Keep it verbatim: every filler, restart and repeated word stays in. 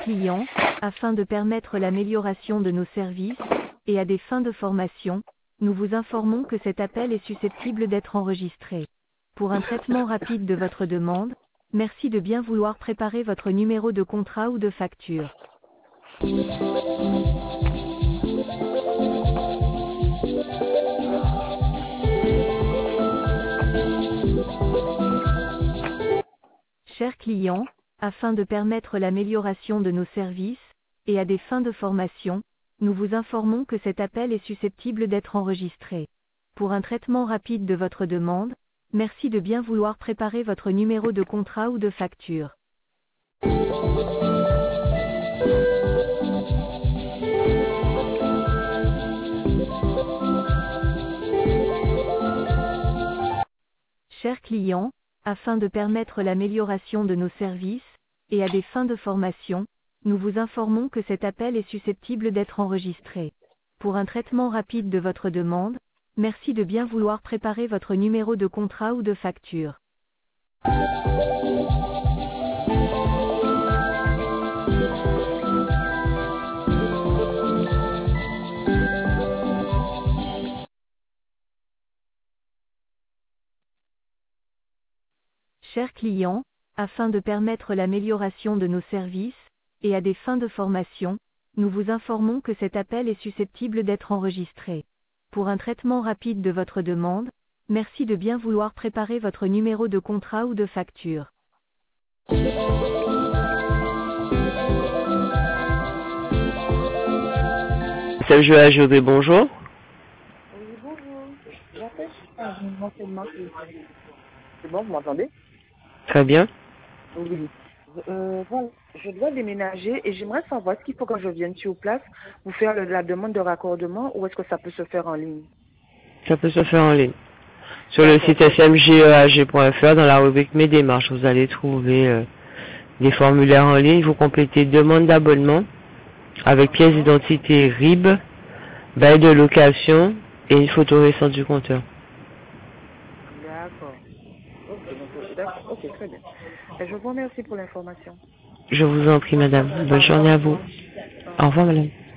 clients, afin de permettre l'amélioration de nos services, et à des fins de formation, nous vous informons que cet appel est susceptible d'être enregistré. Pour un traitement rapide de votre demande, merci de bien vouloir préparer votre numéro de contrat ou de facture. Chers clients, afin de permettre l'amélioration de nos services, et à des fins de formation, nous vous informons que cet appel est susceptible d'être enregistré. Pour un traitement rapide de votre demande, merci de bien vouloir préparer votre numéro de contrat ou de facture. Chers clients, afin de permettre l'amélioration de nos services, et à des fins de formation, nous vous informons que cet appel est susceptible d'être enregistré. Pour un traitement rapide de votre demande, merci de bien vouloir préparer votre numéro de contrat ou de facture. Chers clients, afin de permettre l'amélioration de nos services, et à des fins de formation, nous vous informons que cet appel est susceptible d'être enregistré. Pour un traitement rapide de votre demande, merci de bien vouloir préparer votre numéro de contrat ou de facture. Sergio Ajodé, bonjour. Oui, bonjour. J'appelle un renseignement. C'est bon, vous m'entendez? Très bien. Oui. Euh, voilà, je dois déménager et j'aimerais savoir est-ce qu'il faut que je vienne sur place pour faire le- la demande de raccordement ou est-ce que ça peut se faire en ligne? Ça peut se faire en ligne. Sur le D'accord. site s m g e a g point f r, dans la rubrique Mes démarches, vous allez trouver euh, des formulaires en ligne. Vous complétez demande d'abonnement avec pièce d'identité R I B, bail de location et une photo récente du compteur. D'accord. Ok, donc, euh, d'accord. Ok, très bien. Et je vous remercie pour l'information. Je vous en prie, madame. Bonne journée à vous. Au Au revoir. revoir, madame.